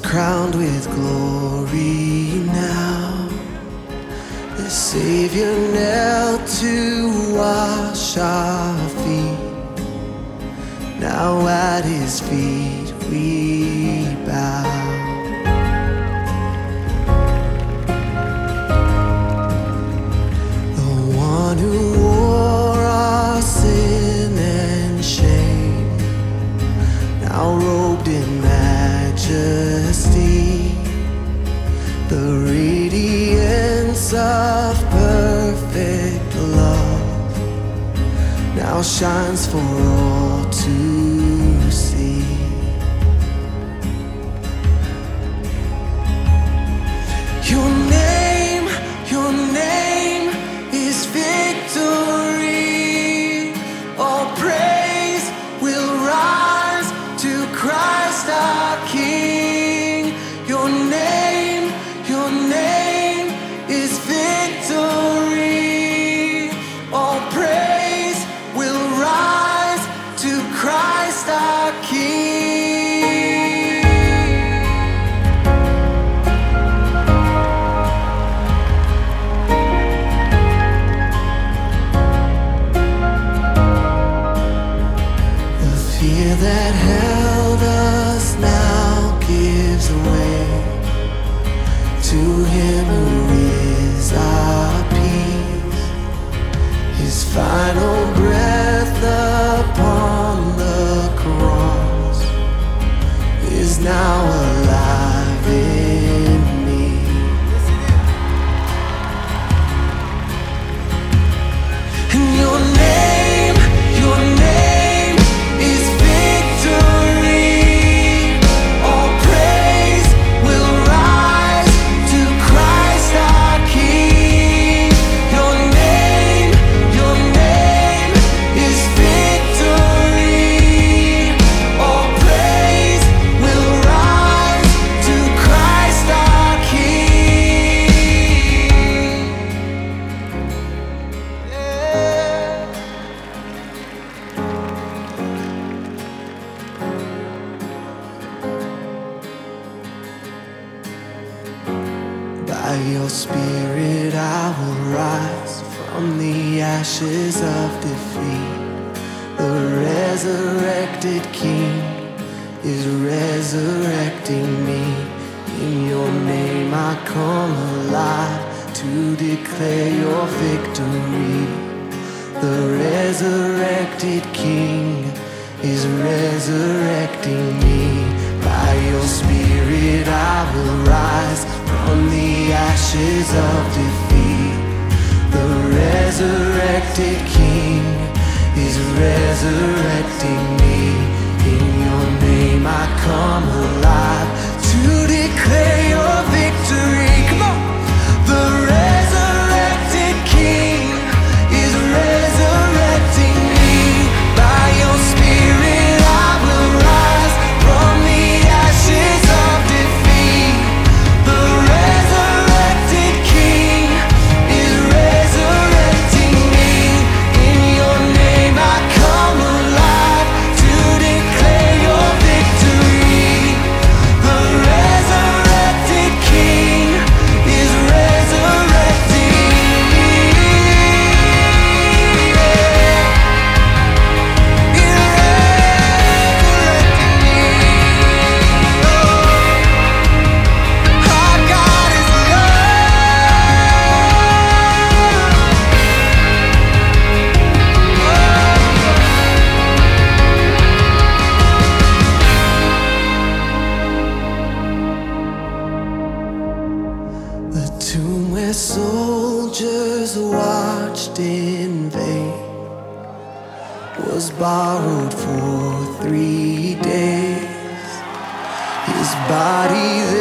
crowned with glory now. The Savior knelt to wash our feet. Now at His feet we bow. The one who wore our sin and shame, now robed in majesty, the radiance of perfect love now shines for all to see. Your name is victory. All praise will rise to Christ our King. Your name is victory. All praise will rise to Christ our King. The fear that held us now gives way to Him who is our peace. His final breath upon the cross is now alive in me. And your name is victory. All praise will rise to Christ our King. Your name is victory. All praise will rise to Christ our King. Yeah. By your Spirit I will rise from the ashes of defeat. The resurrected King is resurrecting me. In your name I come alive to declare your victory. The resurrected King is resurrecting me. By your Spirit I will rise from the ashes of defeat. The resurrected King is resurrecting me. In your name I come alive to declare your victory. Come on! The resurrected King is resurrecting me. By your Spirit I will rise from the ashes of defeat. The resurrected King is resurrecting me. In your name I come alive to declare your victory. The resurrected King is resurrecting me. Our God is love. The tomb where soldiers watched in vain was borrowed for 3 days. His body